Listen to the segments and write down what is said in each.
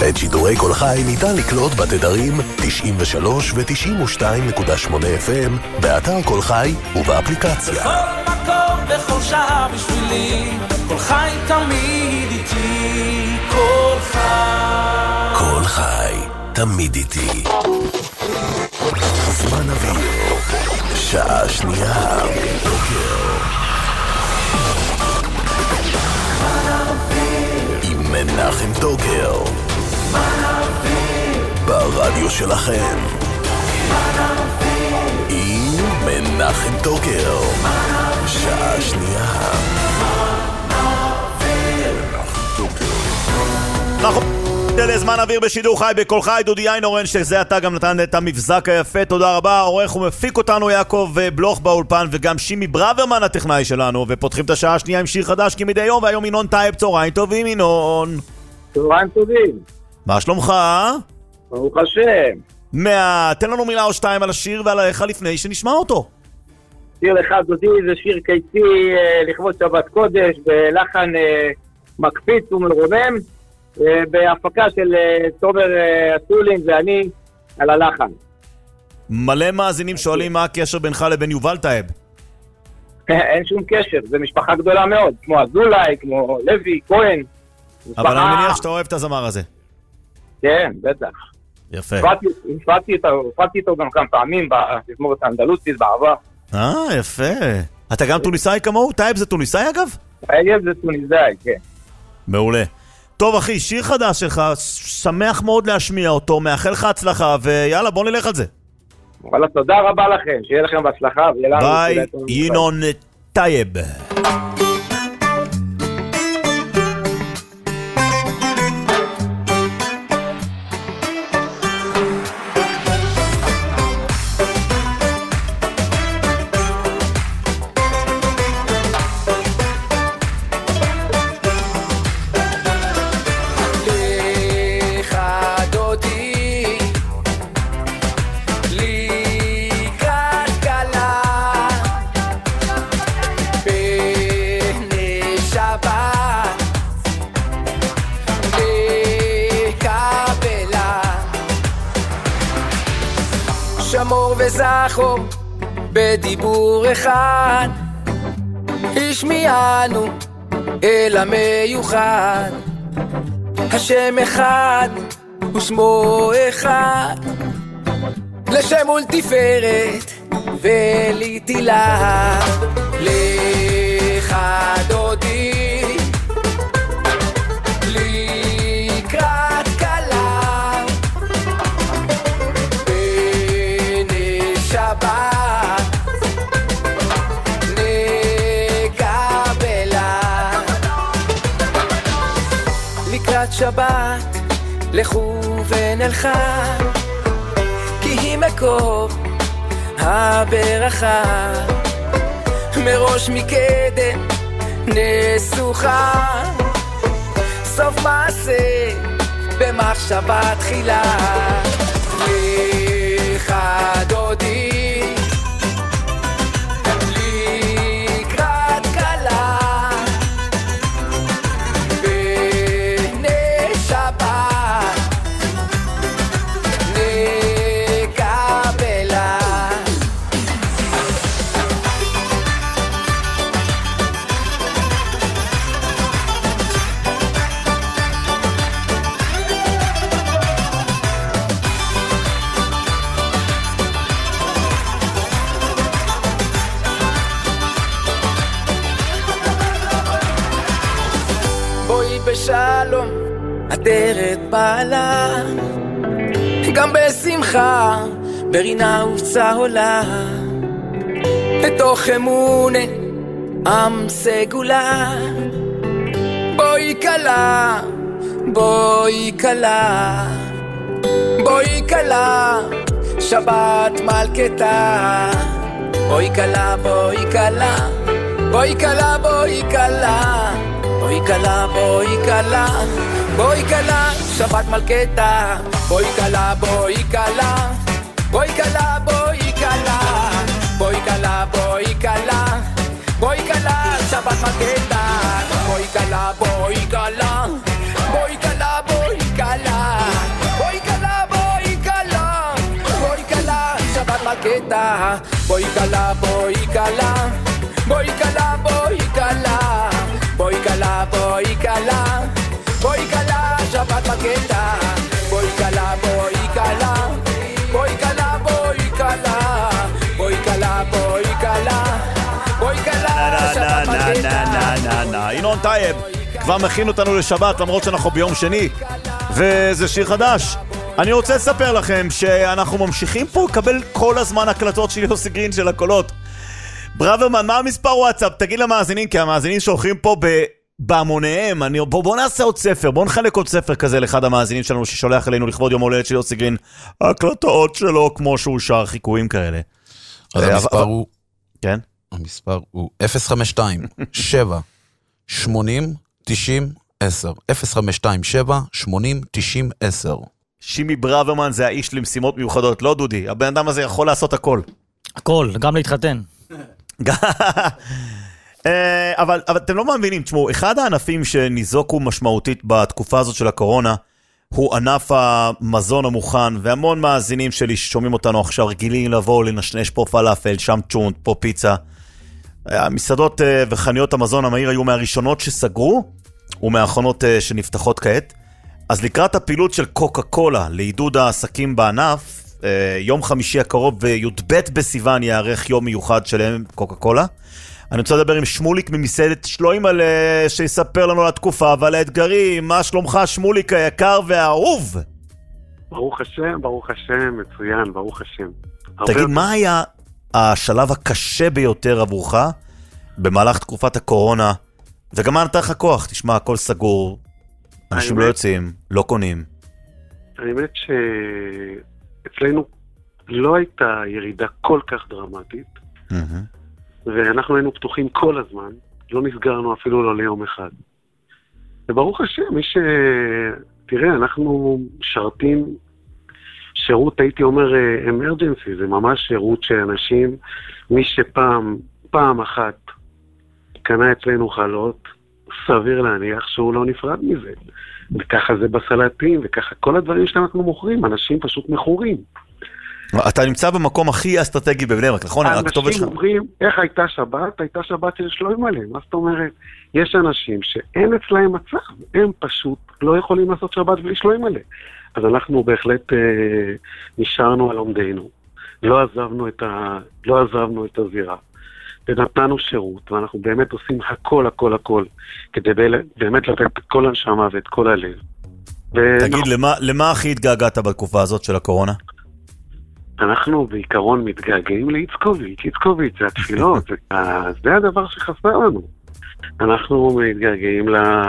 את שידורי כל חי ניתן לקלוט בתדרים 93 ו-92.8 FM, באתר כל חי ובאפליקציה. בכל מקום, בכל שעה בשבילי, כל חי תמיד איתי, כל חי. כל חי, תמיד איתי. זמן אוויר, שעה שנייה, בוקר. עם מנחם טוקר. ברדיו שלכם. עם מנחם טוקר. שעה שנייה. נכון. זמן אוויר בשידור חי בכל חי, דודי איינורן, שזה אתה גם נתן את המבזק היפה, תודה רבה. עורך ומפיק אותנו יעקב בלוך באולפן, וגם שימי ברוורמן הטכנאי שלנו, ופותחים את השעה השנייה עם שיר חדש כמדי יום, והיום ינון טייב. צהריים טובים ינון. צהריים טובים. מה שלומך? ברוך השם. תן לנו מילה או שתיים על השיר ועל הערך לפני שנשמע אותו. שיר אחד דודי, זה שיר קיצי לכבוד שבת קודש, בלחן מקפיץ ומרומם, בהפקה של תומר אסולין ואני על הלחן. מלא מאזינים שואלים מה הקשר בינך לבין יובל טייב. אין שום קשר, זה משפחה גדולה מאוד, כמו אזולאי, כמו לוי, כהן. אבל אני מניח שאתה אוהב את הזמר הזה. כן, בטח. יפה. הופעתי איתו גם כמה פעמים בתזמורת האנדלוסית בעבר. יפה. אתה גם טוניסאי כמוהו? טייב זה טוניסאי אגב? טייב זה טוניסאי, כן. מעולה. טוב אחי, שיר חדש שלך, שמח מאוד להשמיע אותו, מאחל לך הצלחה, ויאללה בוא נלך על זה. וואלה, תודה רבה לכם, שיהיה לכם בהצלחה. ביי, ינון טייב. שמור וזכור בדיבור אחד, השמיענו אל המיוחד, השם אחד ושמו אחד, לשם ולתפארת ולתהילה. לך דודי לקראת כלה, בני שבת נקבלה. לקראת שבת לכו ונלכה, כי היא מקור הברכה, מראש מקדם נסוכה, סוף מעשה במחשבה תחילה. לך דודי לקראת כלה, בני שבת נקבלה. בואי בשלום אדרת בעלה, גם בשמחה ברינה ובצהולה, בתוך אמונה עם סגולה. בואי כלה, בואי כלה, בואי כלה, שבת מלכתה. בואי כלה, בואי כלה, בואי כלה, בואי כלה, בואי כלה, בואי כלה, בואי כלה, שבת מלכתה. בואי כלה, בואי כלה, בואי כלה, בואי כלה, בואי כלה, בואי כלה, בואי כלה, שבת מלכתה. בואי כלה, בואי כלה, בואי כלה, בואי כלה, קלה, בואי קלה, בואי קלה, בואי קלה, בואי קלה, בואי קלה, בואי קלה, בואי קלה, שבת בקטע, בואי קלה, בואי קלה, בואי קלה, בואי קלה, בואי קלה, בואי קלה, בואי קלה, שבת בקטע. ינון טייב כבר מכין אותנו לשבת למרות שאנחנו ביום שני וזה שיר חדש. אני רוצה לספר לכם שאנחנו ממשיכים פה לקבל כל הזמן הקלטות של יוסי גרין של הקולות. ברוורמן, מה המספר וואטסאפ? תגיד למאזינים, כי המאזינים שולחים פה בהמוניהם. בוא נעשה עוד ספר, בוא נחלק עוד ספר כזה לאחד המאזינים שלנו ששולח אלינו לכבוד יום הולדת של יוסי גרין, הקלטות שלו כמו שהוא שר חיקויים כאלה. אז המספר הוא... כן? המספר הוא 052 7 80 90 10 052 7 80 90 10. שימי ברוורמן זה האיש למשימות מיוחדות, לא דודי? הבן אדם הזה יכול לעשות הכל. הכל, גם להתחתן. אבל אתם לא מאמינים, תשמעו, אחד הענפים שניזוקו משמעותית בתקופה הזאת של הקורונה, הוא ענף המזון המוכן, והמון מאזינים שלי ששומעים אותנו עכשיו רגילים לבוא, לנשנש פה פלאפל, שם צ'ונט, פה פיצה. המסעדות וחנויות המזון המהיר היו מהראשונות שסגרו, ומהאחרונות שנפתחות כעת. אז לקראת הפעילות של קוקה קולה לעידוד העסקים בענף, יום חמישי הקרוב בי"ב בסיוון יערך יום מיוחד שלהם קוקה קולה. אני רוצה לדבר עם שמוליק ממסעדת שלוימל שיספר לנו על התקופה ועל האתגרים. מה שלומך שמוליק היקר והאהוב? ברוך השם, מצוין, ברוך השם. תגיד, מה היה השלב הקשה ביותר עבורך במהלך תקופת הקורונה, וגם מה נתן לך כוח? תשמע, הכל סגור, אנשים לא יוצאים, לא קונים. האמת שאצלנו לא הייתה ירידה כל כך דרמטית, ואנחנו היינו פתוחים כל הזמן, לא נסגרנו אפילו לא ליום אחד. וברוך השם, תראה, אנחנו משרתים שירות, הייתי אומר, אמרג'נסי, זה ממש שירות שאנשים, מי פעם אחת קנה אצלנו חלות, סביר להניח שהוא לא נפרד מזה. וככה זה בסלטים, וככה כל הדברים שאנחנו מוכרים, אנשים פשוט מכורים. אתה נמצא במקום הכי אסטרטגי בבני ברק, נכון? אנשים אומרים, איך הייתה שבת? הייתה שבת של שלוימל. מה זאת אומרת? יש אנשים שאין אצלהם מצב, הם פשוט לא יכולים לעשות שבת בלי שלוימל. אז אנחנו בהחלט נשארנו על עומדנו, לא עזבנו את הזירה, ונתנו שירות, ואנחנו באמת עושים הכל, כדי באמת לתת את כל הנשמה ואת כל הלב. תגיד, למה הכי התגעגעת בתקופה הזאת של הקורונה? אנחנו בעיקרון מתגעגעים לאיצקוביץ', זה התפילות, זה הדבר שחסר לנו. אנחנו מתגעגעים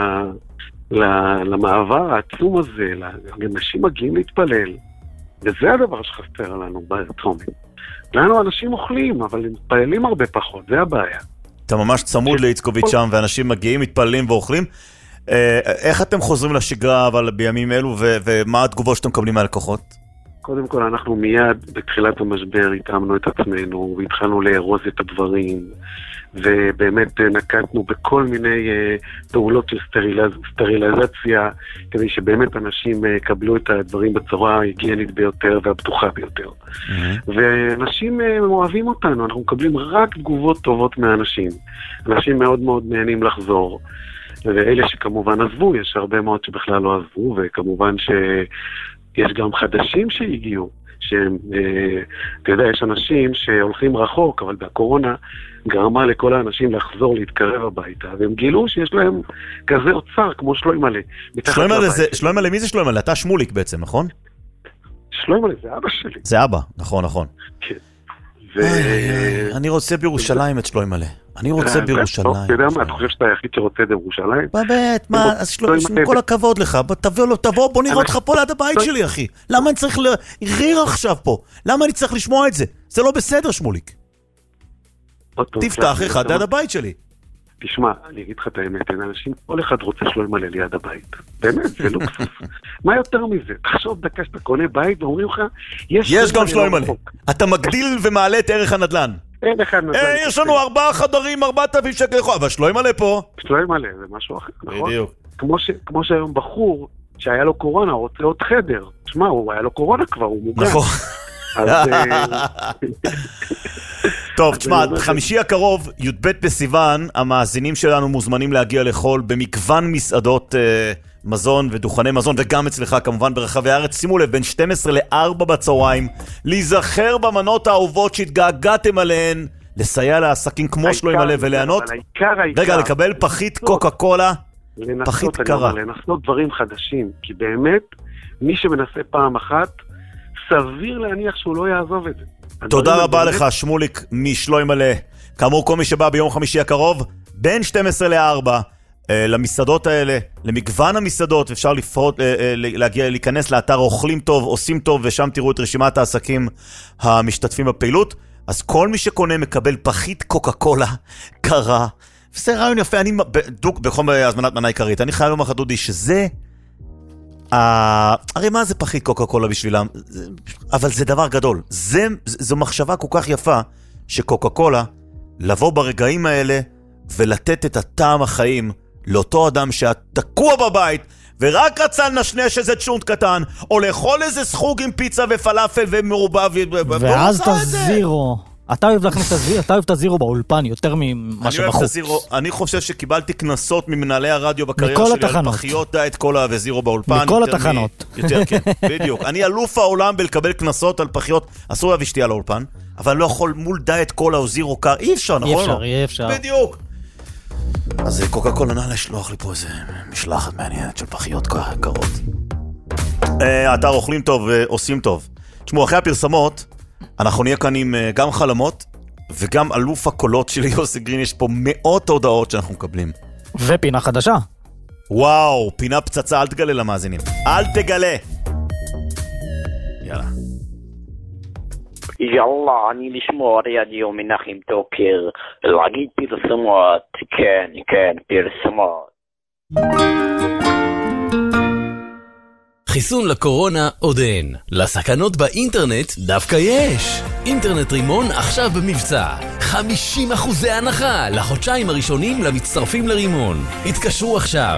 למעבר העצום הזה, אנשים מגיעים להתפלל, וזה הדבר שחסר לנו ברצומת. לנו אנשים אוכלים, אבל הם מתפללים הרבה פחות, זה הבעיה. אתה ממש צמוד לאיצקוביץ' שם, ואנשים מגיעים, מתפללים ואוכלים. איך אתם חוזרים לשגרה אבל בימים אלו, ומה התגובות שאתם מקבלים מהלקוחות? קודם כל, אנחנו מיד בתחילת המשבר התאמנו את עצמנו, והתחלנו לארוז את הדברים, ובאמת נקטנו בכל מיני פעולות של סטריליזציה, כדי שבאמת אנשים יקבלו את הדברים בצורה ההיגיינית ביותר והבטוחה ביותר. ואנשים אוהבים אותנו, אנחנו מקבלים רק תגובות טובות מהאנשים. אנשים מאוד מאוד נהנים לחזור. ואלה שכמובן עזבו, יש הרבה מאוד שבכלל לא עזבו, וכמובן יש גם חדשים שהגיעו, אתה יודע, יש אנשים שהולכים רחוק, אבל בקורונה גרמה לכל האנשים לחזור, להתקרב הביתה, והם גילו שיש להם כזה אוצר כמו שלוימל. שלוימל, מי זה שלוימל? אתה שמוליק בעצם, נכון? שלוימל זה אבא שלי. זה אבא, נכון. כן. אני רוצה בירושלים את שלוימל. אני רוצה בירושלים. אתה יודע מה, אתה חושב שאתה היחיד שרוצה בירושלים? באמת, מה, אז שלוימל, כל הכבוד לך, תבוא, בוא נראה אותך פה ליד הבית שלי, אחי. למה אני צריך להריר עכשיו פה? למה אני צריך לשמוע את זה? זה לא בסדר, שמוליק. תפתח אחד ליד הבית שלי. תשמע, אני אגיד לך את האמת, אנשים, כל אחד רוצה שלוימל ליד הבית. באמת, זה לוקסוס. מה יותר מזה? תחשוב דקה שאתה קונה בית ואומרים לך, יש גם שלוימל. אתה מגדיל ומעלה את ערך הנדל"ן. יש לנו 4 חדרים, 4,000 שקל לחודש, אבל שלוימל פה. שלוימל, זה משהו אחר, נכון? בדיוק. כמו שהיום בחור שהיה לו קורונה, רוצה עוד חדר. תשמע, הוא היה לו קורונה כבר, הוא מוגן. נכון. טוב, תשמע, חמישי הקרוב, י"ב בסיוון, המאזינים שלנו מוזמנים להגיע לאכול במגוון מסעדות מזון ודוכני מזון, וגם אצלך כמובן ברחבי הארץ. שימו לב, בין 12 ל-4 בצהריים, להיזכר במנות האהובות שהתגעגעתם עליהן, לסייע לעסקים כמו שלו עם הלב וליהנות. רגע, לקבל פחית קוקה קולה, פחית קרה. לנסות דברים חדשים, כי באמת, מי שמנסה פעם אחת, סביר להניח שהוא לא יעזוב את זה. תודה רבה לך, שמוליק משלוי מלא. כאמור, כל מי שבא ביום חמישי הקרוב, בין 12 ל-4, למסעדות האלה, למגוון המסעדות, אפשר להיכנס לאתר אוכלים טוב, עושים טוב, ושם תראו את רשימת העסקים המשתתפים בפעילות. אז כל מי שקונה מקבל פחית קוקה קולה קרה. וזה רעיון יפה, אני בכל הזמנת מנה עיקרית, אני חייב לומר לך דודי, שזה הרי מה זה פחית קוקה קולה בשבילם? אבל זה דבר גדול. זו מחשבה כל כך יפה שקוקה קולה, לבוא ברגעים האלה ולתת את הטעם החיים לאותו אדם שתקוע בבית ורק רצה לנשנש איזה צ'ונט קטן, או לאכול איזה סחוג עם פיצה ופלאפל ומרובע ואז את הזירו. אתה אוהב להכניס את הזירו באולפן יותר ממה שבחוץ. אני חושב שקיבלתי כנסות ממנהלי הרדיו בקריירה שלי על פחיות דיאט קולה וזירו באולפן. מכל התחנות. יותר, כן, בדיוק. אני אלוף העולם בלקבל כנסות על פחיות, אסור להביא שתייה לאולפן, אבל לא יכול מול דיאט קולה או זירו קר, אי אפשר, נכון? אי אפשר. בדיוק. אז קוקה קולה נא לשלוח לי פה איזה משלחת מעניינת של פחיות קרות. אתר אוכלים טוב ועושים טוב. תשמעו, אחרי הפרסמות, אנחנו נהיה כאן עם גם חלומות, וגם אלוף הקולות של יוסי גרין. יש פה מאות הודעות שאנחנו מקבלים. ופינה חדשה. וואו, פינה פצצה, אל תגלה למאזינים. אל תגלה. יאללה. יאללה, אני לשמוע רדיו מנחם טוקר, להגיד פרסמות, כן, פרסמות. חיסון לקורונה עוד אין. לסכנות באינטרנט דווקא יש. אינטרנט רימון עכשיו במבצע. 50% הנחה לחודשיים הראשונים למצטרפים לרימון. התקשרו עכשיו.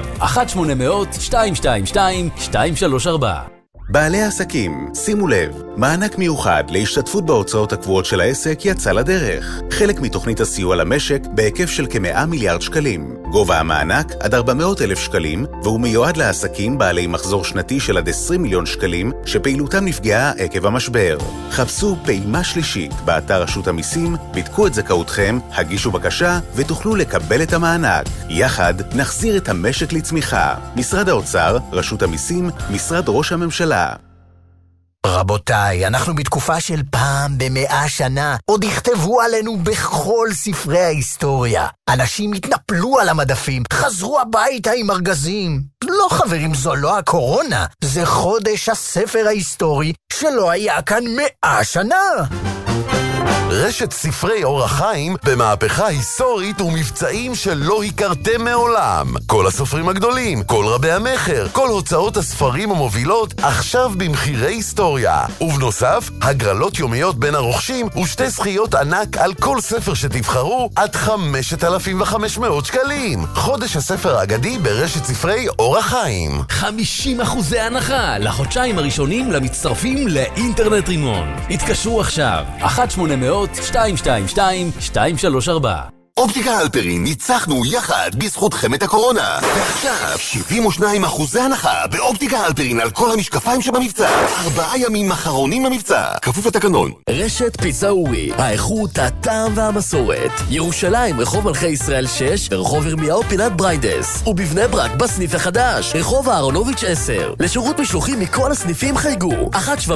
1-800-222-234. בעלי העסקים, שימו לב, מענק מיוחד להשתתפות בהוצאות הקבועות של העסק יצא לדרך. חלק מתוכנית הסיוע למשק בהיקף של כ100 מיליארד שקלים. גובה המענק עד 400,000 שקלים, והוא מיועד לעסקים בעלי מחזור שנתי של עד 20 מיליון שקלים, שפעילותם נפגעה עקב המשבר. חפשו פעימה שלישית באתר רשות המיסים, בדקו את זכאותכם, הגישו בקשה ותוכלו לקבל את המענק. יחד נחזיר את המשק לצמיחה. משרד האוצר, רשות המיסים, משרד ראש הממשלה. רבותיי, אנחנו בתקופה של פעם ב100 שנה. עוד יכתבו עלינו בכל ספרי ההיסטוריה. אנשים התנפלו על המדפים, חזרו הביתה עם ארגזים. לא חברים, זו לא הקורונה. זה חודש הספר ההיסטורי שלא היה כאן 100 שנה. רשת ספרי אור החיים במהפכה היסטורית ומבצעים שלא הכרתם מעולם. כל הסופרים הגדולים, כל רבי המחר, כל הוצאות הספרים המובילות עכשיו במחירי היסטוריה. ובנוסף, הגרלות יומיות בין הרוכשים ושתי זכיות ענק על כל ספר שתבחרו עד 5,500 שקלים. חודש הספר האגדי ברשת ספרי אור החיים. 50% הנחה לחודשיים הראשונים למצטרפים לאינטרנט רימון. התקשרו עכשיו. 1-800-222-234. אופטיקה הלפרין, ניצחנו יחד בזכותכם את הקורונה. ועכשיו 72% הנחה באופטיקה הלפרין על כל המשקפיים שבמבצע. 4 ימים אחרונים למבצע, כפוף לתקנון. רשת פיצה אורי, האיכות, הטעם והמסורת. ירושלים, רחוב מלכי ישראל 6, ורחוב ירמיהו פינת בריידס. ובבני ברק בסניף החדש, רחוב אהרונוביץ' 10. לשירות משלוחים מכל הסניפים חייגו.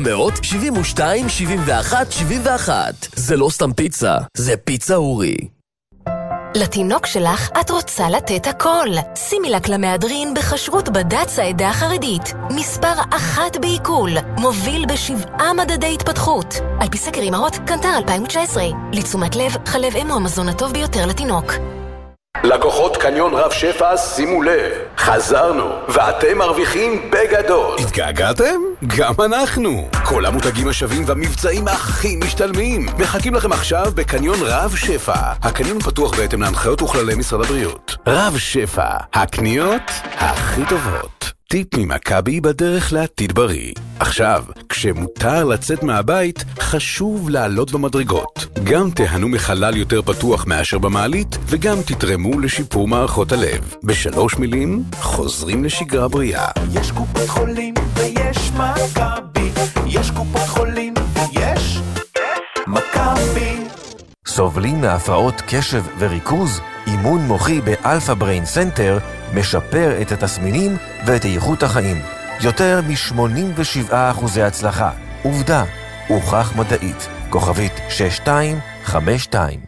1-700-72-71-71. זה לא סתם פיצה, זה פיצה אורי. לתינוק שלך את רוצה לתת הכל. שימי לה קלמהדרין בכשרות בד"ץ העדה החרדית. מספר 1 בעיכול. מוביל ב7 מדדי התפתחות. על פי סקר אימהות, קנטר 2019. לתשומת לב, חלב אם הוא המזון הטוב ביותר לתינוק. לקוחות קניון רב שפע, שימו לב, חזרנו, ואתם מרוויחים בגדול. התגעגעתם? גם אנחנו. כל המותגים השווים והמבצעים הכי משתלמים מחכים לכם עכשיו בקניון רב שפע. הקניון פתוח בהתאם להנחיות וכללי משרד הבריאות. רב שפע, הקניות הכי טובות. טיפ ממכבי בדרך לעתיד בריא. עכשיו, כשמותר לצאת מהבית, חשוב לעלות במדרגות. גם תהנו מחלל יותר פתוח מאשר במעלית, וגם תתרמו לשיפור מערכות הלב. בשלוש מילים, חוזרים לשגרה בריאה. יש קופות חולים ויש מכבי, יש קופות חולים ויש מכבי. סובלים מהפרעות קשב וריכוז? אימון מוחי באלפא בריין סנטר משפר את התסמינים ואת איכות החיים. יותר מ-87% הצלחה. עובדה, הוכח מדעית. כוכבית 6252.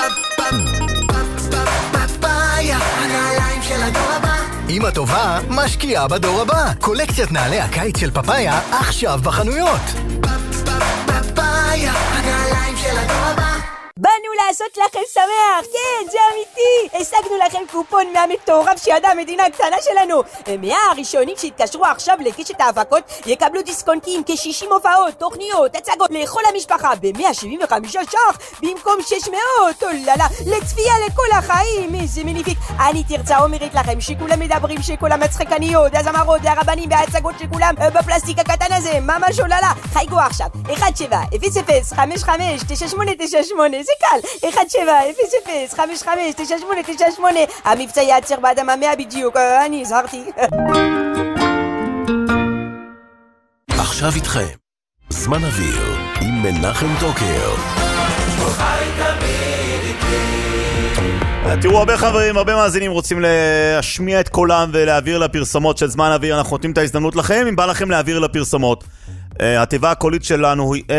אמא טובה משקיעה בדור הבא. קולקציית נעלי הקיץ של פפאיה עכשיו בחנויות. פפאיה, הנעליים של הדור הבא. באנו לעשות לכם שמח, כן, זה אמיתי. השגנו לכם קופון מהמטורף שידע המדינה הקטנה שלנו. 100 הראשונים שהתקשרו עכשיו לקשת ההפקות יקבלו דיסקונטים, כ-60 הופעות, תוכניות, הצגות לכל המשפחה ב-175 ש"ח במקום 600. אוללה, לצפייה לכל החיים, איזה מניפיק. אני תרצה אומרת לכם שכולם מדברים שכל המצחקניות, הזמרות והרבנים וההצגות שכולם בפלסטיק הקטן הזה, ממש אוללה. חייגו עכשיו, 1700559898, זה קל, 1700559898. המבצע יעצר באדמה 100 בדיוק, אני הזהרתי. עכשיו איתכם זמן אוויר עם מנחם טוקר. תראו, הרבה חברים, הרבה מאזינים רוצים להשמיע את קולם ולהעביר לפרסומות של זמן אוויר. אנחנו נותנים את ההזדמנות לכם, אם בא לכם להעביר לפרסומות. התיבה הקולית שלנו היא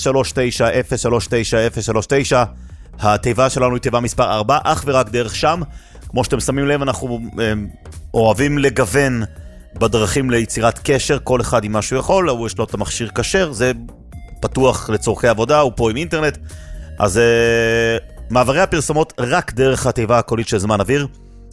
039-039-039. התיבה שלנו היא תיבה מספר 4, אך ורק דרך שם. כמו שאתם שמים לב, אנחנו אוהבים לגוון בדרכים ליצירת קשר, כל אחד עם מה שהוא יכול. הוא יש לו את המכשיר כשר, זה פתוח לצורכי עבודה, הוא פה עם אינטרנט. אז מעברי הפרסומות רק דרך התיבה הקולית של זמן אוויר,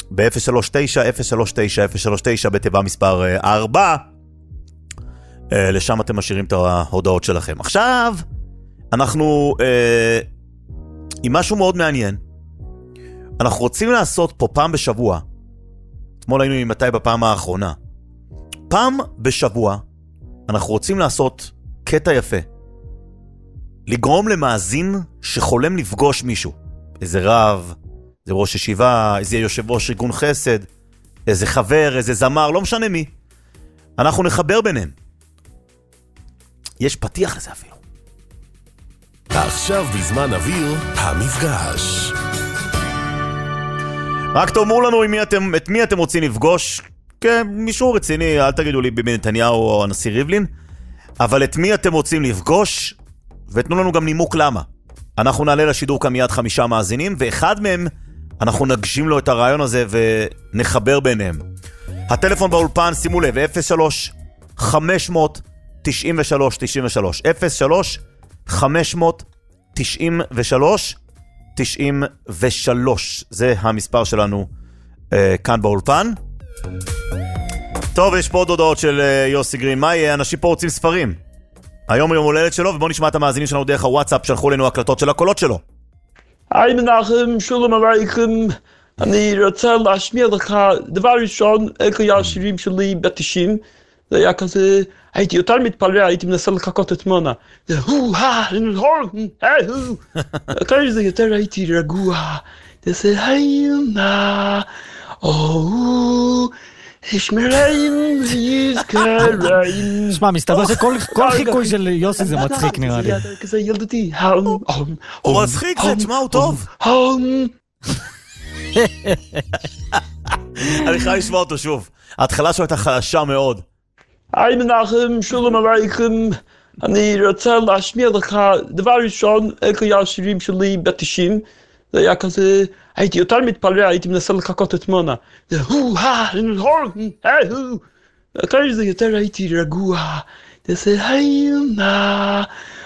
ב-039-039-039 בתיבה מספר 4. לשם אתם משאירים את ההודעות שלכם. עכשיו, אנחנו עם משהו מאוד מעניין. אנחנו רוצים לעשות פה פעם בשבוע, אתמול היינו מתי בפעם האחרונה, פעם בשבוע אנחנו רוצים לעשות קטע יפה, לגרום למאזין שחולם לפגוש מישהו, איזה רב, איזה ראש ישיבה, איזה יושב ראש ארגון חסד, איזה חבר, איזה זמר, לא משנה מי, אנחנו נחבר ביניהם. יש פתיח לזה אפילו. עכשיו בזמן אוויר, המפגש. רק תאמרו לנו את מי אתם רוצים לפגוש. כן, מישהו רציני, אל תגידו לי ביבי נתניהו או הנשיא ריבלין, אבל את מי אתם רוצים לפגוש, ותנו לנו גם נימוק למה. אנחנו נעלה לשידור כאן מיד 5 מאזינים, ואחד מהם אנחנו נגשים לו את הרעיון הזה ונחבר ביניהם. הטלפון באולפן, שימו לב, 03-500-93-93 03-500-93-93 זה המספר שלנו כאן באולפן. טוב, יש פה עוד הודעות של יוסי גרין. מה יהיה? אנשים פה רוצים ספרים. היום יום הולדת שלו, ובואו נשמע את המאזינים שלנו דרך הוואטסאפ, שלחו לנו הקלטות של הקולות שלו. היי מנחם, שלום עליכם. אני רוצה להשמיע לך דבר ראשון, איך היה השירים שלי ב-90. זה היה כזה, הייתי יותר מתפלא, הייתי מנסה לחכות את מונה. זה אחרי זה יותר הייתי רגוע. זה היונה, ישמראים ויזכראים. שמע, מסתבר שכל חיקוי של יוסי זה מצחיק נראה לי. כזה ילדתי. הוא מצחיק, זה תשמע, הוא טוב. אני חייב לשמוע אותו שוב. ההתחלה שלו הייתה חלשה מאוד. היי מנחם, שלום עליכם. אני רוצה להשמיע לך דבר ראשון, איך היה השירים שלי ב-90. זה היה כזה, הייתי יותר מתפלא, הייתי מנסה לחכות את מונה. זה אחרי זה יותר הייתי רגוע. זה היונה,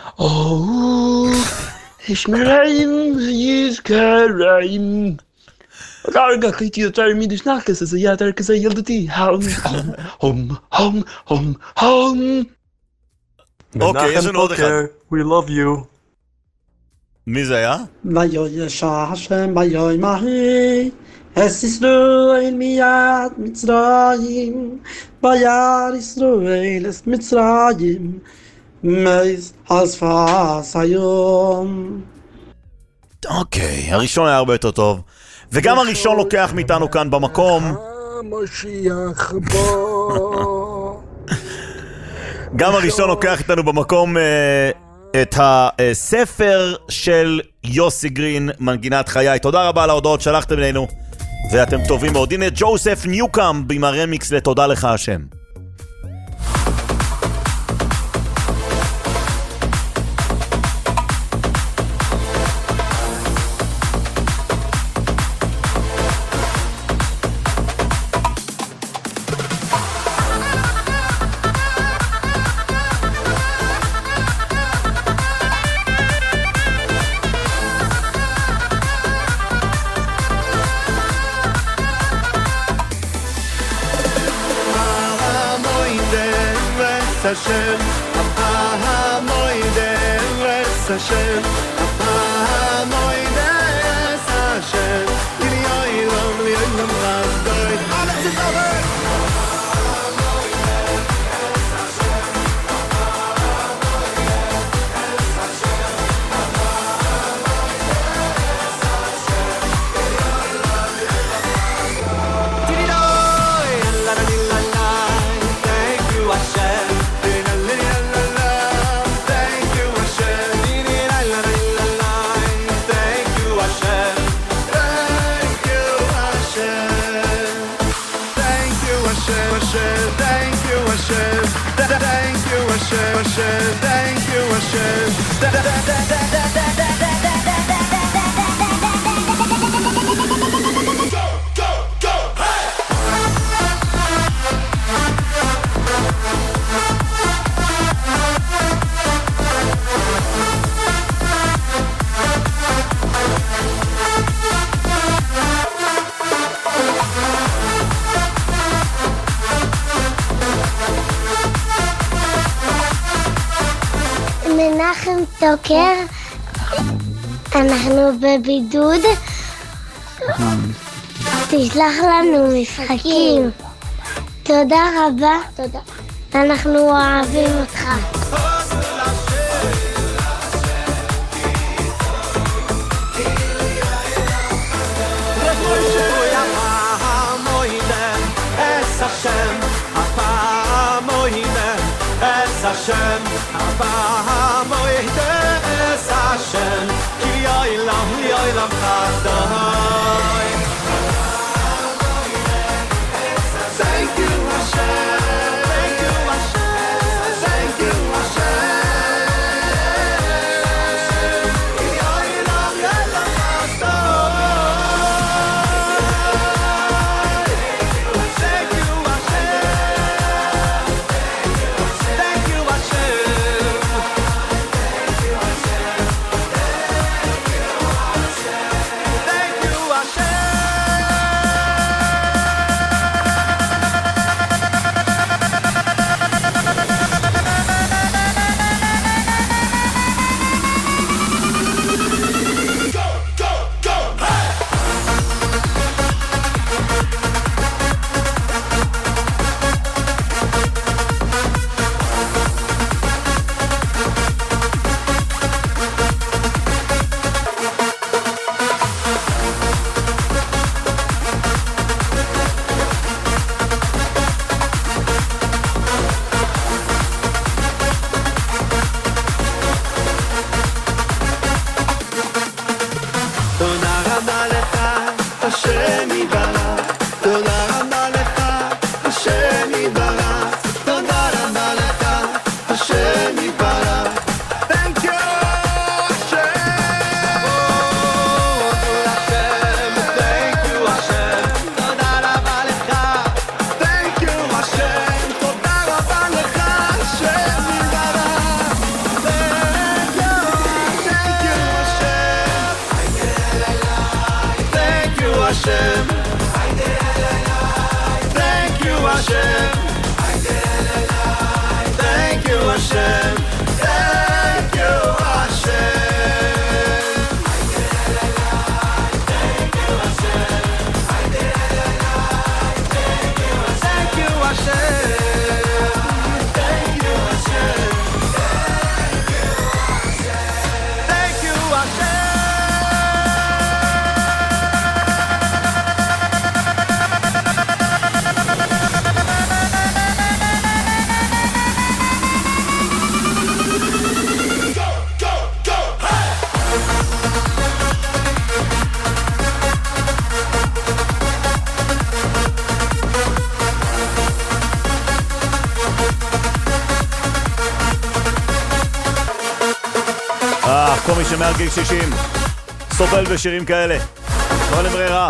ישמראים ויזכראים. רגע, הייתי יותר מדשנח כזה, זה היה יותר כזה ילדתי. אוקיי, יש לנו עוד אחד. We love you. מי זה היה? ויו ישע השם ביום ההיא, אס ישראל מיד מצרים, ביד ישראל אס מצרים, מייז הספס היום. אוקיי, הראשון היה הרבה יותר טוב. וגם הראשון לוקח מאיתנו כאן במקום. משיח בוא. גם הראשון לוקח איתנו במקום את הספר של יוסי גרין, מנגינת חיי. תודה רבה על ההודעות שלחתם אלינו, ואתם טובים מאוד. הנה ג'וסף ניוקאם עם הרמיקס לתודה לך השם. Hashem, Moides Hashem, Moides Hashem, Yoylam Yoylam Rabbi. Let's go. מנחם טוקר, אנחנו בבידוד, תשלח לנו משחקים. תודה רבה, אנחנו אוהבים אותך. Hashem, Abba Moedes Hashem, Ki Yoylam Yoylam Chadai. Thank you Hashem, thank you Hashem, thank you Hashem, Ki Yoylam Yoylam Chadai. Thank you כל מי שמעל גיל 60 סובל בשירים כאלה. לא לברירה.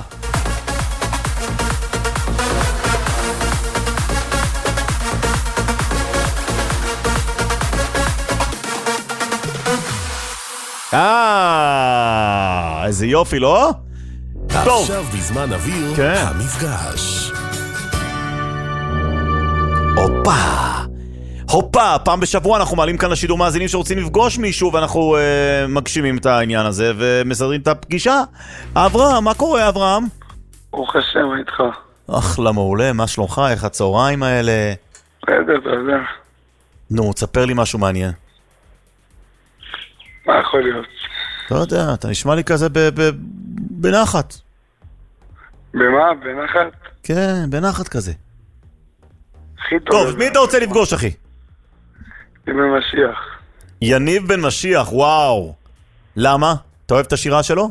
איזה יופי, לא? עכשיו בזמן אוויר, המפגש. הופה, פעם בשבוע אנחנו מעלים כאן לשידור מאזינים שרוצים לפגוש מישהו, ואנחנו מגשימים את העניין הזה ומסדרים את הפגישה. אברהם, מה קורה אברהם? ברוך השם, מה איתך? אחלה מעולה, מה שלומך? איך הצהריים האלה? אתה יודע. נו, תספר לי משהו מעניין. מה יכול להיות? לא יודע, אתה נשמע לי כזה בנחת. במה? בנחת? כן, בנחת כזה. הכי טוב. טוב, מי אתה רוצה לפגוש, אחי? יניב בן משיח. יניב בן משיח, וואו. למה? אתה אוהב את השירה שלו?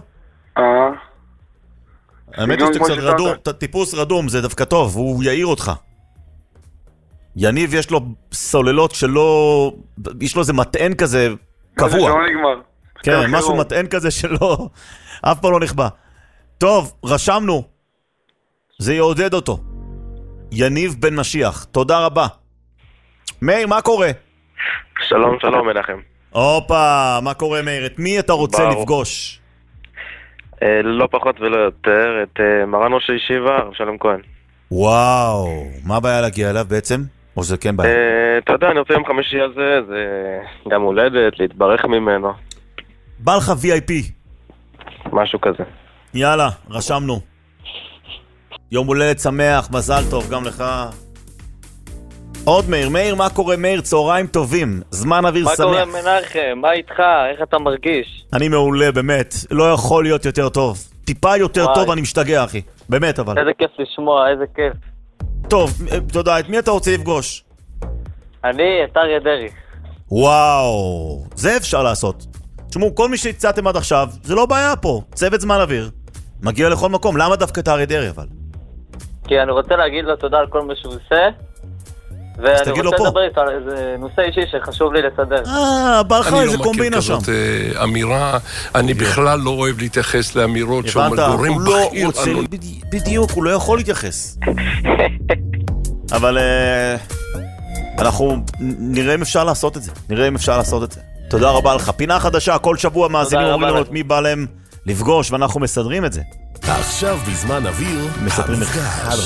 האמת היא שאתה קצת רדום, טיפוס רדום, זה דווקא טוב, הוא יעיר אותך. יניב יש לו סוללות שלא... יש לו איזה מטען כזה קבוע. זה לא נגמר. כן, משהו מטען כזה שלא... אף פעם לא נכבה. טוב, רשמנו. זה יעודד אותו. יניב בן משיח, תודה רבה. מאיר, מה קורה? שלום, שלום מנחם. הופה, מה קורה מאיר? את מי אתה רוצה לפגוש? לא פחות ולא יותר, את מרן ראש הישיבה, הרב שלום כהן. וואו, מה הבעיה להגיע אליו בעצם? או זה כן בעיה? אתה יודע, אני רוצה יום חמישי הזה, זה גם הולדת, להתברך ממנו. בא לך VIP. משהו כזה. יאללה, רשמנו. יום הולדת שמח, מזל טוב, גם לך. עוד מאיר, מה קורה מאיר? צהריים טובים, זמן אוויר שמח. מה קורה מנחם? מה איתך? איך אתה מרגיש? אני מעולה, באמת. לא יכול להיות יותר טוב. טיפה יותר טוב, אני משתגע, אחי. באמת, אבל. איזה כיף לשמוע, איזה כיף. טוב, תודה. את מי אתה רוצה לפגוש? אני, את אריה דרעי. וואו, זה אפשר לעשות. תשמעו, כל מי שהצעתם עד עכשיו, זה לא בעיה פה. צוות זמן אוויר. מגיע לכל מקום. למה דווקא את אריה דרעי, אבל? כי אני רוצה להגיד לו תודה על כל מה שהוא עושה. ואני רוצה לדבר איתו על איזה נושא אישי שחשוב לי לסדר. בא לך איזה קומבינה שם. אני לא מכיר כזאת אמירה, אני בכלל לא אוהב להתייחס לאמירות שאומר גורם בכיר. בדיוק, הוא לא יכול להתייחס. אבל אנחנו נראה אם אפשר לעשות את זה. תודה רבה לך. פינה חדשה, כל שבוע מאזינים אומרים לנו את מי בא להם לפגוש, ואנחנו מסדרים את זה. עכשיו בזמן אוויר, מסדרים אחד.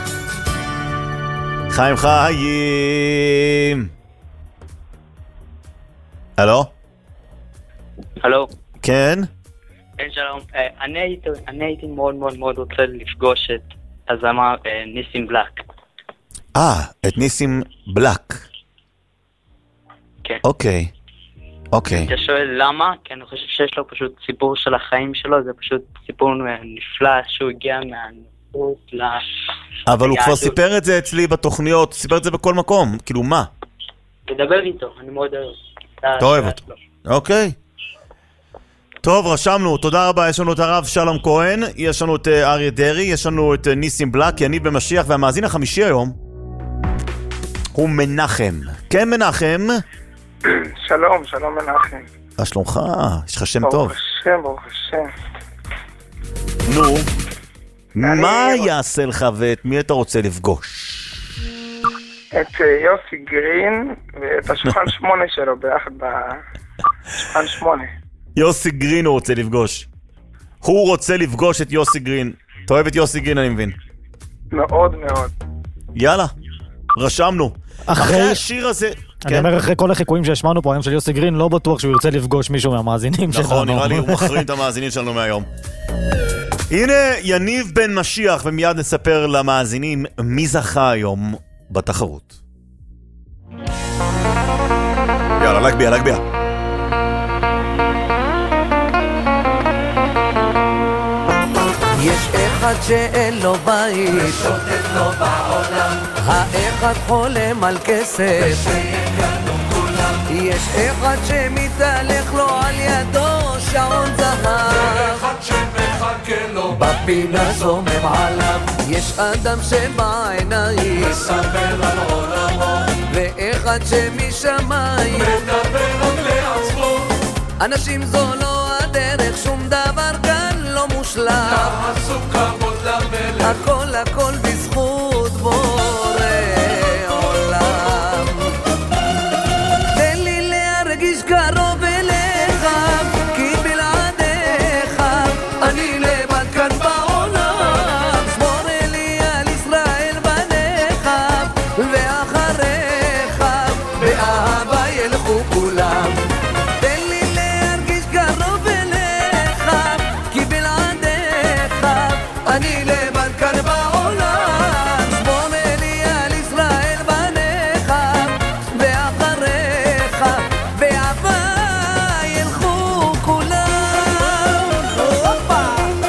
חיים. הלו? הלו? כן? כן, שלום. אני הייתי מאוד מאוד מאוד רוצה לפגוש את הזמר ניסים בלק. את ניסים בלק. כן. אוקיי. אתה שואל למה? כי אני חושב שיש לו פשוט סיפור של החיים שלו, זה פשוט סיפור נפלא שהוא הגיע מהנפות ל... אבל הוא כבר סיפר את זה אצלי בתוכניות, סיפר את זה בכל מקום, כאילו מה? תדבר איתו, אני מאוד אוהב. אתה אוהב אותו. אוקיי. טוב, רשמנו, תודה רבה, יש לנו את הרב שלום כהן, יש לנו את אריה דרעי, יש לנו את ניסים בלק, יניב בן משיח, והמאזין החמישי היום הוא מנחם. כן, מנחם? שלום מנחם. מה שלומך? יש לך שם טוב. ברוך השם. נו, מה יעשה לך ואת מי אתה רוצה לפגוש? את יוסי גרין ואת השולחן 8 שלו ביחד בשולחן 8. יוסי גרין הוא רוצה לפגוש. הוא רוצה לפגוש את יוסי גרין. אתה אוהב את יוסי גרין, אני מבין. מאוד מאוד. יאללה, רשמנו. אחרי השיר הזה... אני אומר, אחרי כל החיקויים שהשמענו פה היום של יוסי גרין, לא בטוח שהוא ירצה לפגוש מישהו מהמאזינים שלנו. נכון, נראה לי הוא מחרים את המאזינים שלנו מהיום. הנה יניב בן משיח, ומיד נספר למאזינים מי זכה היום בתחרות. יאללה, להגביה. יש אחד שאין לו בית, משוטט לו בעולם, האחד חולם על כסף, ושיקנו כולם. יש אחד שמתהלך לו על ידו שעון זהב, אחד שמחכה לו בפינה זומם עליו. יש אדם שבעיניים מספר על עולמו, ואחד שמשמיים מדבר עוד לעצמו. אנשים זו לא הדרך, שום דבר כאן לא מושלם. תעשו כבוד למלך, הכל הכל בזכות בורא עולם. תן לי להרגיש קרוב אליך, כי בלעדיך אני לבד כאן בעולם. שמור לי על ישראל בניך, ואחריך באהבה ילכו כולם. תן לי להרגיש קרוב אליך, כי בלעדיך אני לבד כאן בעולם. שמור לי על ישראל בניך, ואחריך באהבה ילכו כולם. הופה!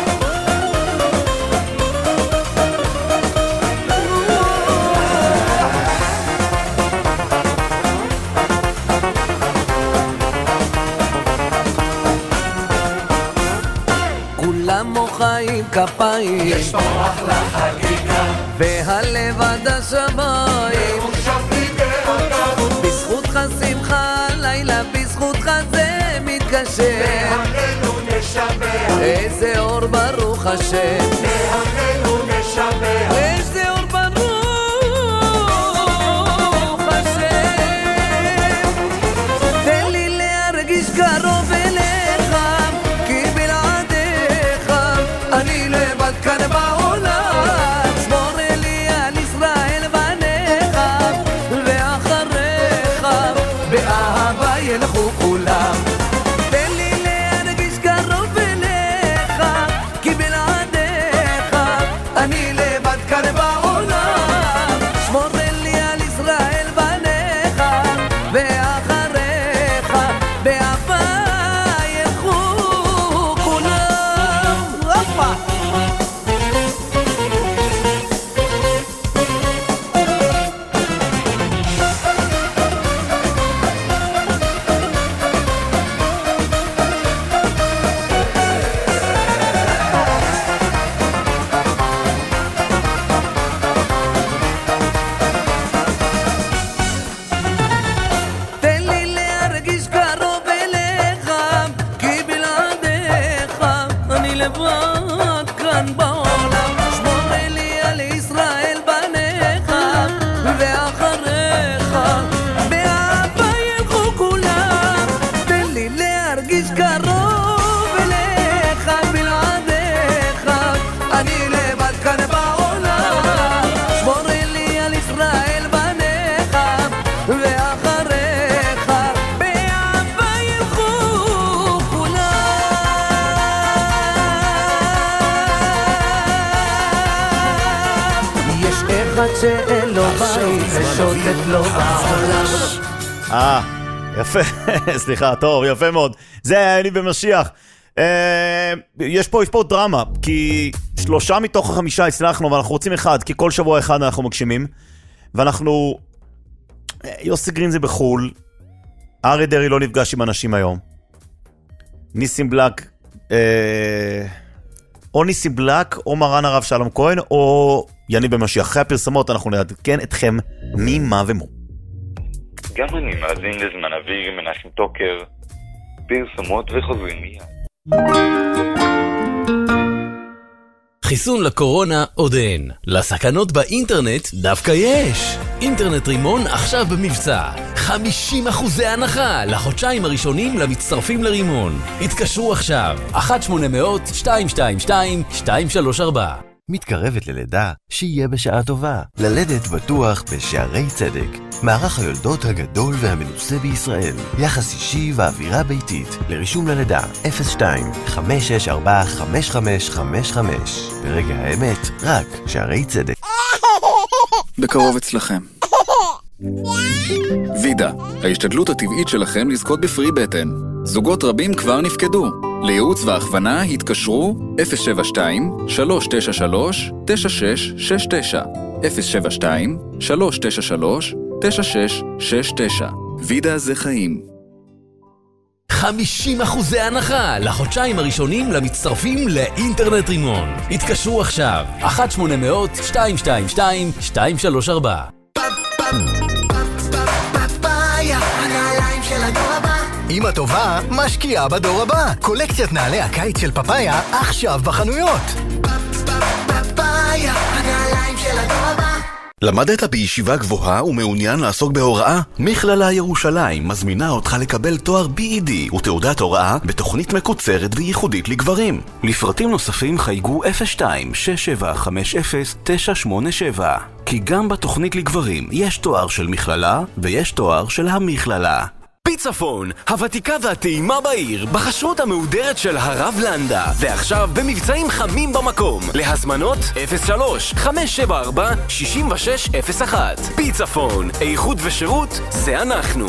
כולם מוחאים כפיים, יש פה אחלה חגיגה, והלב עד השמיים. בזכותך שמחה לילה, בזכותך זה מתקשר. להמנו נשבר, איזה אור ברוך השם, להמנו נשבר, איזה אור ברוך השם. תן לי להרגיש קרוב אליך, כי בלעדיך אני לבד כאן בעולם. שמור לי על ישראל בניך, ואחריך באהבה ילכו כולם. תן לי להרגיש קרוב אליך, כי בלעדיך אני לבד כאן בעולם. שמור לי על ישראל בניך, ואחריך באהבה ילכו כולם. הופה! תן לי להרגיש קרוב אליך, כי בלעדיך אני לבד כאן בעולם. שמור לי על ישראל בניך, ואחריך באהבה ילכו כולם. תן לי להרגיש קרוב אליך, בלעדיך אני לבד כאן בעולם. שמור לי על ישראל בניך, ואחריך באהבה ילכו כולם. יש אחד שאין לו בית ושוטט לו בעולם. יפה, סליחה, טוב, יפה מאוד. זה אני במשיח. יש פה דרמה, כי 3 מתוך 5 הצלחנו, ואנחנו רוצים 1, כי כל שבוע 1 אנחנו מגשימים, ואנחנו... יוסי גרין זה בחול, ארי דרי לא נפגש עם אנשים היום, ניסים בלק, או ניסים בלק, או מרן הרב שלום כהן, או יניב במשיח. אחרי הפרסמות אנחנו נעדכן אתכם מי, מה ומו. גם אני מאזין לזמן אוויר עם מנחם טוקר, פרסומות וחוזרים מיד. חיסון לקורונה עוד אין. לסכנות באינטרנט דווקא יש. אינטרנט רימון עכשיו במבצע. 50% הנחה לחודשיים הראשונים למצטרפים לרימון. התקשרו עכשיו. 1-800-222-234. מתקרבת ללידה, שיהיה בשעה טובה. ללדת בטוח בשערי צדק. מערך היולדות הגדול והמנוסה בישראל. יחס אישי ואווירה ביתית. לרישום ללידה 02-564-5555. ברגע האמת, רק שערי צדק. בקרוב אצלכם. וידה, ההשתדלות הטבעית שלכם לזכות בפרי בטן. זוגות רבים כבר נפקדו. לייעוץ והכוונה התקשרו 072-393-9669 072-393-9669. וידה זה חיים. 50% הנחה לחודשיים הראשונים למצטרפים לאינטרנט רימון. התקשרו עכשיו 1-800-222-234. פאפאיה, הנעליים של הדור הבא. אמא טובה משקיעה בדור הבא. קולקציית נעלי הקיץ של פפאיה עכשיו בחנויות. פפאיה, הנעליים של הדור הבא. למדת בישיבה גבוהה ומעוניין לעסוק בהוראה? מכללה ירושלים מזמינה אותך לקבל תואר BED ותעודת הוראה בתוכנית מקוצרת וייחודית לגברים. לפרטים נוספים חייגו 02-6750-987. כי גם בתוכנית לגברים יש תואר של מכללה ויש תואר של המכללה. פיצפון, הוותיקה והטעימה בעיר, בחשרות המהודרת של הרב לנדה, ועכשיו במבצעים חמים במקום. להזמנות 03-574-6601. פיצפון, איכות ושירות, זה אנחנו.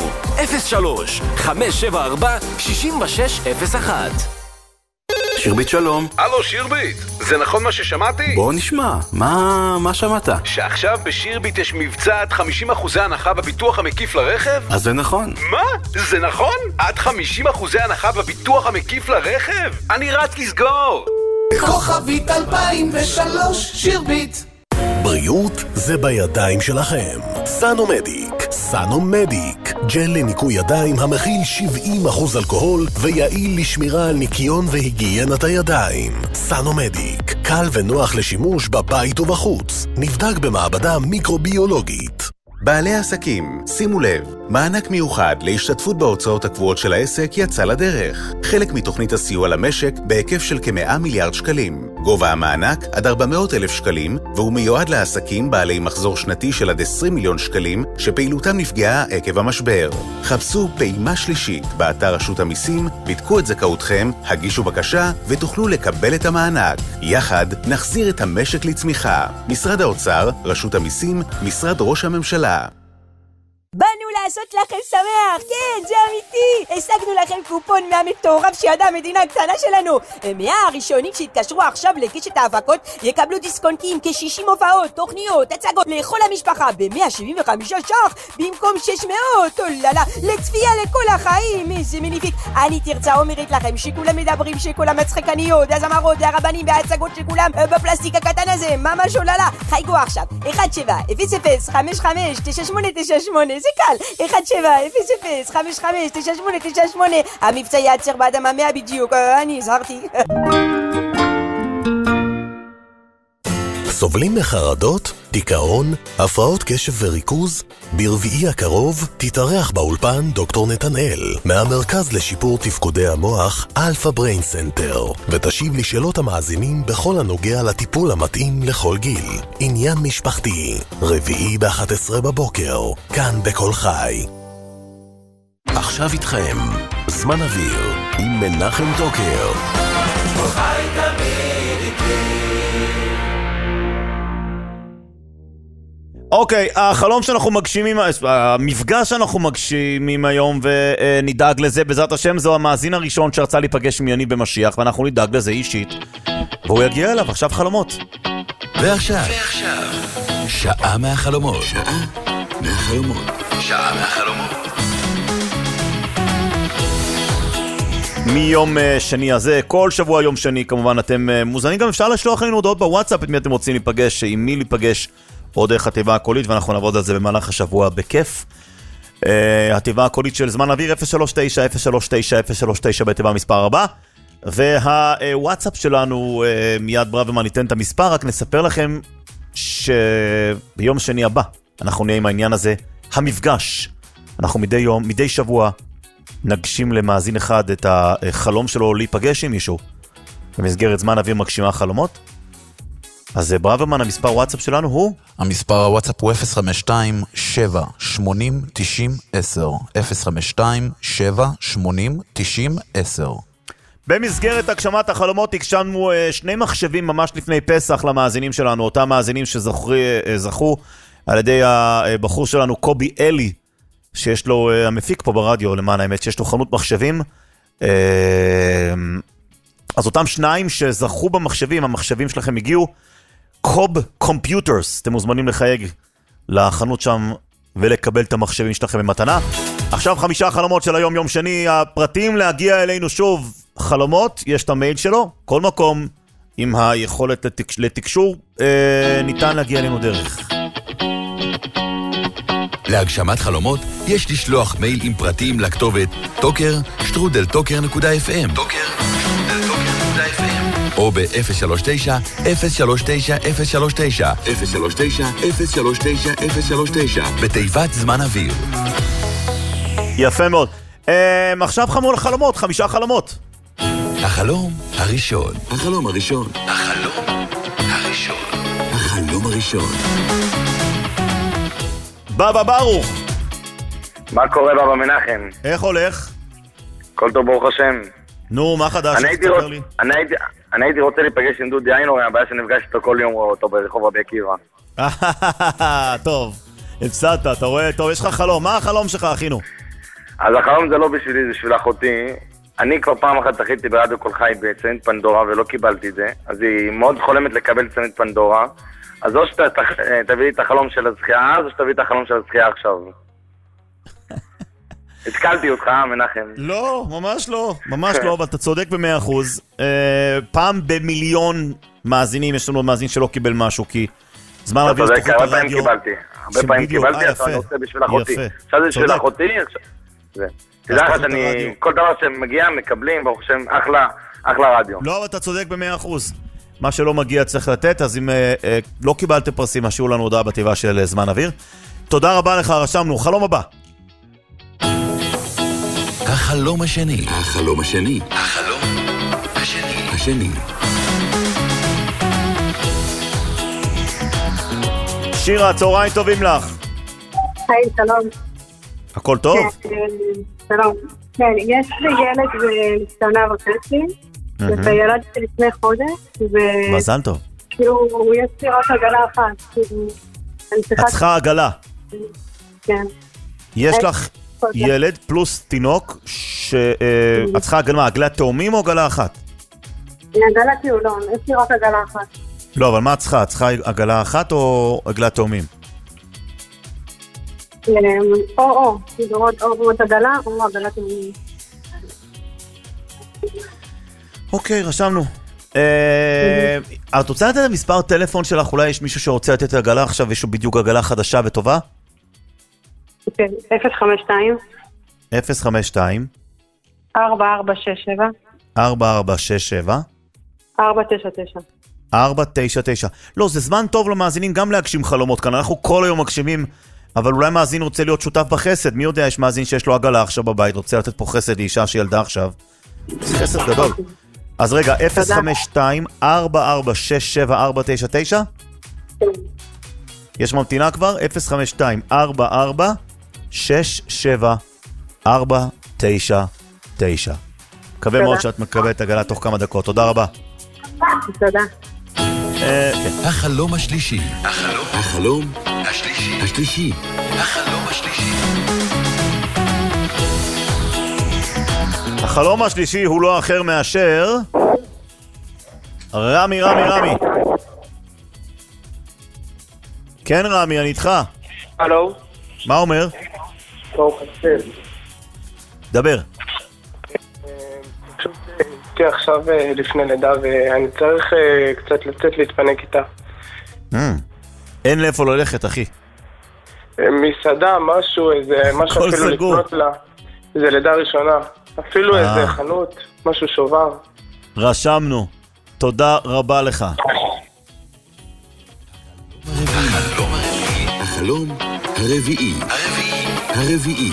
03-574-6601. שירבית שלום. הלו שירבית, זה נכון מה ששמעתי? בוא נשמע, מה שמעת? שעכשיו בשירבית יש מבצע עד 50% הנחה בביטוח המקיף לרכב? אז זה נכון. מה? זה נכון? עד 50% הנחה בביטוח המקיף לרכב? אני רץ לסגור! כוכבית 2003 שירבית. בריאות זה בידיים שלכם. סנומדיק. סנומדיק, ג'ל לניקוי ידיים המכיל 70% אלכוהול ויעיל לשמירה על ניקיון והיגיינת הידיים. סנומדיק, קל ונוח לשימוש בבית ובחוץ. נבדק במעבדה מיקרוביולוגית. בעלי עסקים, שימו לב, מענק מיוחד להשתתפות בהוצאות הקבועות של העסק יצא לדרך. חלק מתוכנית הסיוע למשק בהיקף של כ100 מיליארד שקלים. גובה המענק עד 400,000 שקלים, והוא מיועד לעסקים בעלי מחזור שנתי של עד 20 מיליון שקלים, שפעילותם נפגעה עקב המשבר. חפשו פעימה שלישית באתר רשות המיסים, בדקו את זכאותכם, הגישו בקשה ותוכלו לקבל את המענק. יחד נחזיר את המשק לצמיחה. משרד האוצר, רשות המיסים, משרד ראש הממשלה. באנו לעשות לכם שמח, כן, זה אמיתי. השגנו לכם קופון מהמטורף שידעה המדינה הקטנה שלנו. 100 הראשונים שהתקשרו עכשיו לקשת ההפקות יקבלו דיסקונטים, כ-60 הופעות, תוכניות, הצגות לכל המשפחה ב-175 ש"ח במקום 600. אוללה, לצפייה לכל החיים, איזה מניפיק. אני תרצה אומרת לכם שכולם מדברים שכולם מצחקניות, הזמרות והרבנים וההצגות שכולם בפלסטיק הקטן הזה, ממש אוללה. חייגו עכשיו 1700559898, זה קל, 1700559898. המבצע יעצר באדמה 100 בדיוק, אני הזהרתי. סובלים מחרדות, דיכאון, הפרעות קשב וריכוז? ברביעי הקרוב תתארח באולפן דוקטור נתנאל מהמרכז לשיפור תפקודי המוח אלפא בריין סנטר, ותשיב לשאלות המאזינים בכל הנוגע לטיפול המתאים לכל גיל. עניין משפחתי, רביעי ב-11 בבוקר, כאן בכל חי. עכשיו איתכם זמן אוויר עם מנחם טוקר. כל חי תמיד איתי. אוקיי, החלום שאנחנו מגשימים, המפגש שאנחנו מגשימים היום ונדאג לזה, בעזרת השם, זו המאזין הראשון שרצה להיפגש עם יניב במשיח, ואנחנו נדאג לזה אישית, והוא יגיע אליו. עכשיו חלומות. ועכשיו שעה מהחלומות. שעה מהחלומות. מיום שני הזה, כל שבוע יום שני, כמובן אתם מוזמנים, גם אפשר לשלוח לנו הודעות בוואטסאפ את מי אתם רוצים להיפגש, עם מי להיפגש, או דרך התיבה הקולית, ואנחנו נעבוד על זה במהלך השבוע בכיף. התיבה הקולית של זמן אוויר 039-039-039 בתיבה מספר 4, והוואטסאפ שלנו, מיד ברוורמן ניתן את המספר, רק נספר לכם שביום שני הבא אנחנו נהיה עם העניין הזה, המפגש. אנחנו מדי שבוע נגשים למאזין אחד את החלום שלו להיפגש עם מישהו במסגרת זמן אוויר מגשימה חלומות. אז ברוורמן, המספר וואטסאפ שלנו הוא? המספר הוואטסאפ הוא 052-780-90-10 052-780-90-10. במסגרת הגשמת החלומות הגשמנו 2 מחשבים ממש לפני פסח למאזינים שלנו, אותם מאזינים שזכו על ידי הבחור שלנו קובי אלי, שיש לו, המפיק פה ברדיו למען האמת, שיש לו חנות מחשבים. אז אותם 2 שזכו במחשבים, המחשבים שלכם הגיעו, קוב קומפיוטרס, אתם מוזמנים לחייג לחנות שם ולקבל את המחשבים שלכם במתנה. עכשיו 5 חלומות של היום, יום שני. הפרטים להגיע אלינו שוב, חלומות, יש את המייל שלו, כל מקום עם היכולת לתקשור ניתן להגיע אלינו דרך. להגשמת חלומות יש לשלוח מייל עם פרטים לכתובת toker@toker.fm או ב-039-039-039 039-039-039 בתיבת זמן אוויר. יפה מאוד. עכשיו חמור לחלומות, 5 חלומות. החלום הראשון. החלום הראשון. החלום הראשון. החלום הראשון. בבא ברוך. מה קורה בבא מנחם? איך הולך? כל טוב ברוך השם. נו, מה חדש? אני הייתי רוצה להיפגש עם דודי איינור, הבעיה שנפגש איתו כל יום אותו ברחוב רבי עקיבא. טוב, הפסדת, אתה רואה? טוב, יש לך חלום. מה החלום שלך, אחינו? אז החלום זה לא בשבילי, זה בשביל אחותי. אני כבר פעם אחת תחיתי ברדיו כל חי בצנית פנדורה ולא קיבלתי את זה, אז היא מאוד חולמת לקבל צנית פנדורה, אז או שתביא את החלום של הזכייה אז, או שתביא את החלום של הזכייה עכשיו. התקלתי אותך, מנחם. לא, ממש לא, ממש לא, אבל אתה צודק ב100%. פעם במיליון מאזינים, יש לנו מאזין שלא קיבל משהו, כי זמן להביא את תוכנית הרדיו. הרבה פעמים קיבלתי, אז אני עושה בשביל אחותי. עכשיו זה בשביל אחותי, תדע לך שאני, כל דבר שמגיע, מקבלים, ברוך השם, אחלה רדיו. לא, אבל אתה צודק ב100%. מה שלא מגיע צריך לתת, אז אם לא קיבלתם פרסים, השאירו לנו הודעה בתיבה של זמן אוויר. תודה רבה לך, רשמנו. חלום הבא. החלום השני. החלום השני. החלום השני. השני. שירה, צהריים טובים לך. היי, שלום. הכל טוב? שלום. כן, יש לי ילד בשנה וחצי, וילד לפני חודש, מזל טוב. כאילו, יש לי רק עגלה אחת. את צריכה עגלה. כן. יש לך ילד פלוס תינוק, את צריכה עגלה תאומים או עגלה אחת? עגלה טיולון, יש לי רק עגלה אחת. לא, אבל מה את צריכה? את צריכה עגלה אחת או עגלה תאומים? או, עוד עגלה או עגלה תאומים. אוקיי, רשמנו. את רוצה לתת את מספר טלפון שלך? אולי יש מישהו שרוצה לתת עגלה עכשיו, יש לו בדיוק עגלה חדשה וטובה? כן, 052 052 4467 4467 499 499. לא, זה זמן טוב למאזינים גם להגשים חלומות כאן. אנחנו כל היום מגשימים, אבל אולי מאזין רוצה להיות שותף בחסד. מי יודע, יש מאזין שיש לו עגלה עכשיו בבית, רוצה לתת פה חסד לאישה שילדה עכשיו. זה חסד גדול. אז רגע, 052 4467 499? יש ממתינה כבר? 052 4467 499. מקווה מאוד שאת מקבלת עגלה תוך כמה דקות. תודה רבה. תודה. החלום השלישי. החלום השלישי. השלישי. החלום השלישי. החלום השלישי הוא לא אחר מאשר רמי. כן רמי, אני איתך. הלו. מה אומר? טוב, חסר. דבר. פשוט עכשיו לפני לידה ואני צריך קצת לצאת להתפנק איתה. אין לאיפה ללכת, אחי. מסעדה, משהו אפילו לקנות לה. זה לידה ראשונה. אפילו איזה חנות, משהו שובר. רשמנו. תודה רבה לך. החלום הרביעי. הרביעי.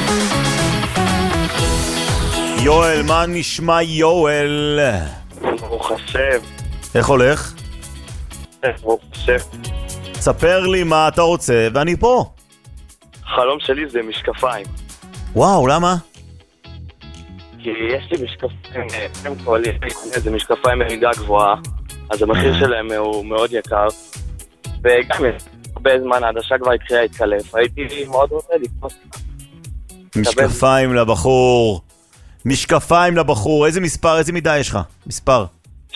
יואל, מה נשמע יואל? ברוך השם. איך הולך? ברוך השם. ספר לי מה אתה רוצה ואני פה. חלום שלי זה משקפיים. וואו, למה? כי יש לי משקפיים, זה משקפיים במידה גבוהה, אז המחיר שלהם הוא מאוד יקר, וגם הרבה זמן העדשה כבר התחילה להתקלף, הייתי מאוד רוצה לקנות. משקפיים לבחור. משקפיים לבחור. איזה מספר, איזה מידה יש לך? מספר?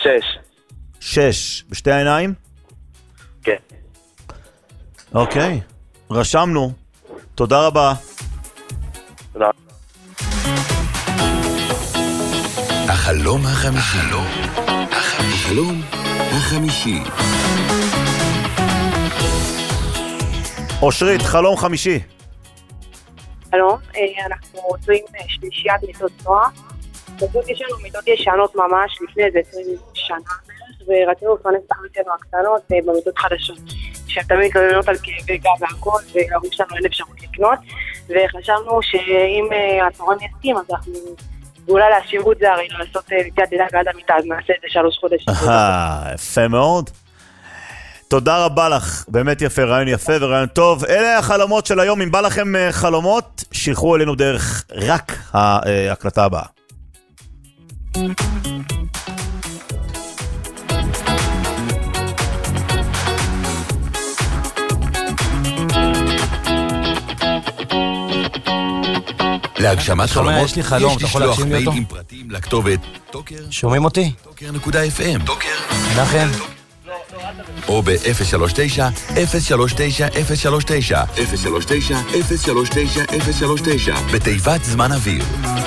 6. בשתי העיניים? כן. אוקיי. רשמנו. תודה רבה. תודה. החלום החמישי. החלום החמישי. אושרית, חלום חמישי. שלום, אנחנו רוצים שלישיית מיטות נוער. פשוט יש לנו מיטות ישנות ממש לפני איזה 20 שנה ורצינו לפרנס את החמיתנו הקטנות במיטות חדשות שהן תמיד מתלוננות על כאבי גב והכל והראו שלנו אין אפשרות לקנות וחשבנו שאם התורם יסכים אז אנחנו ואולי להשירות זה הרי לעשות נטיית לידה ועד המיטה אז נעשה את זה 3 חודשים. יפה מאוד. תודה רבה לך, באמת יפה, רעיון יפה ורעיון טוב. אלה החלומות של היום, אם בא לכם חלומות, שילחו אלינו דרך רק ההקלטה הבאה. להגשמת חלומות, יש לי חלום, אתה יכול להקשיב לי אותו? מייל עם פרטים לכתובת שומעים אותי? טוקר.fm מנחם או ב-039-039-039 039-039-039 בתיבת זמן אוויר.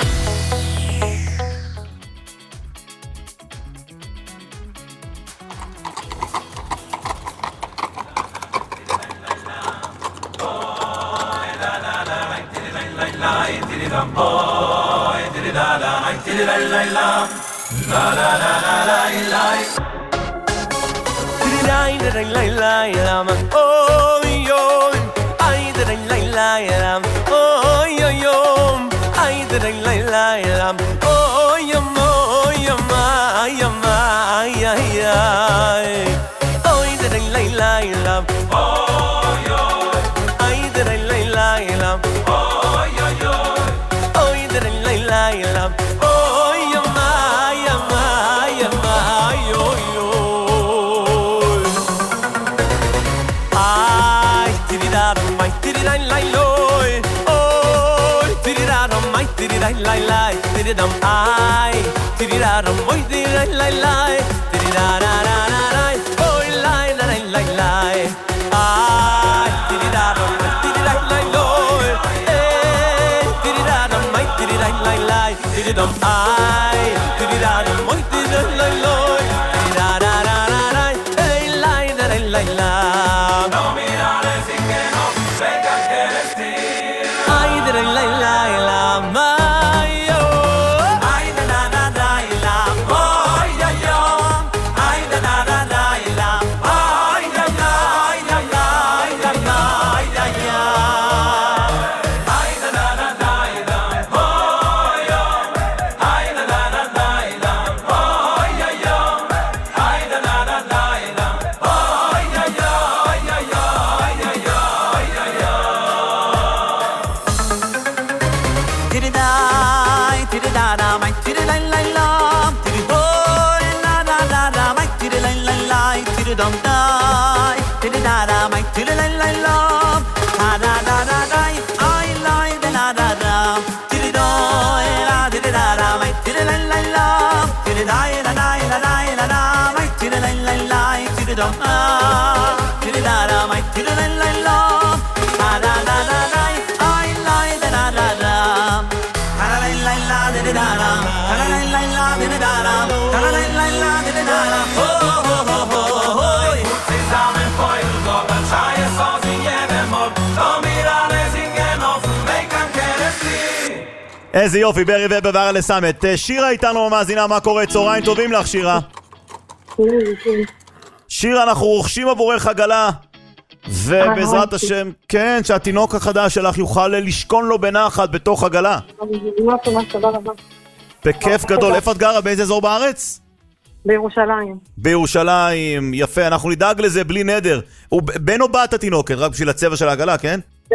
איזה יופי, ברי ובבר לסמת. שירה איתנו המאזינה, מה קורה? צהריים טובים לך, שירה. שירה, אנחנו רוכשים עבורך עגלה, ובעזרת השם, כן, שהתינוק החדש שלך יוכל לשכון לו בנחת בתוך עגלה. בכיף גדול. איפה את גרה? באיזה אזור בארץ? בירושלים. בירושלים, יפה, אנחנו נדאג לזה בלי נדר. הוא בן או בת התינוקת? רק בשביל הצבע של העגלה, כן?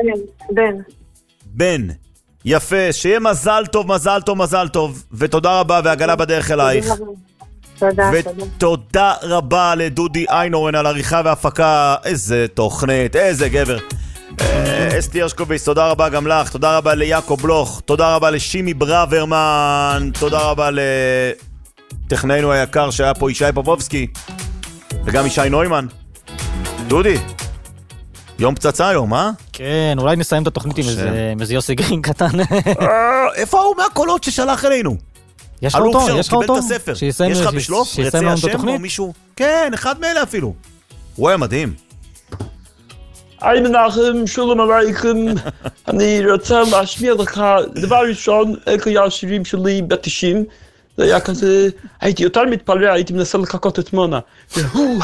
בן. יפה, שיהיה מזל טוב, מזל טוב, מזל טוב, ותודה רבה, והעגלה בדרך אלייך. תודה. ותודה רבה לדודי איינורן על עריכה והפקה. איזה תוכנית, איזה גבר. אסתי הרשקוביץ, תודה רבה גם לך, תודה רבה ליעקב בלוך, תודה רבה לשימי ברוורמן, תודה רבה לטכננו היקר שהיה פה ישי פופובסקי, וגם ישי נוימן. דודי, יום פצצה היום, אה? כן, אולי נסיים את התוכנית עם איזה יוסי גרין קטן. איפה הוא מהקולות ששלח אלינו? יש לך אותו, יש לך אותו? יש לך בשלוף? רצי השם או מישהו? כן, אחד מאלה אפילו. הוא היה מדהים. היי מנחם, שלום עליכם. אני רוצה להשמיע לך דבר ראשון, אלה השירים שלי ב-90. זה היה כזה, הייתי יותר מתפלא, הייתי מנסה לחכות את מונה. זה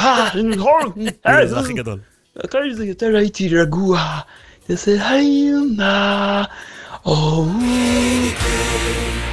הכי גדול. אחרי זה יותר הייתי רגוע. זה היינה,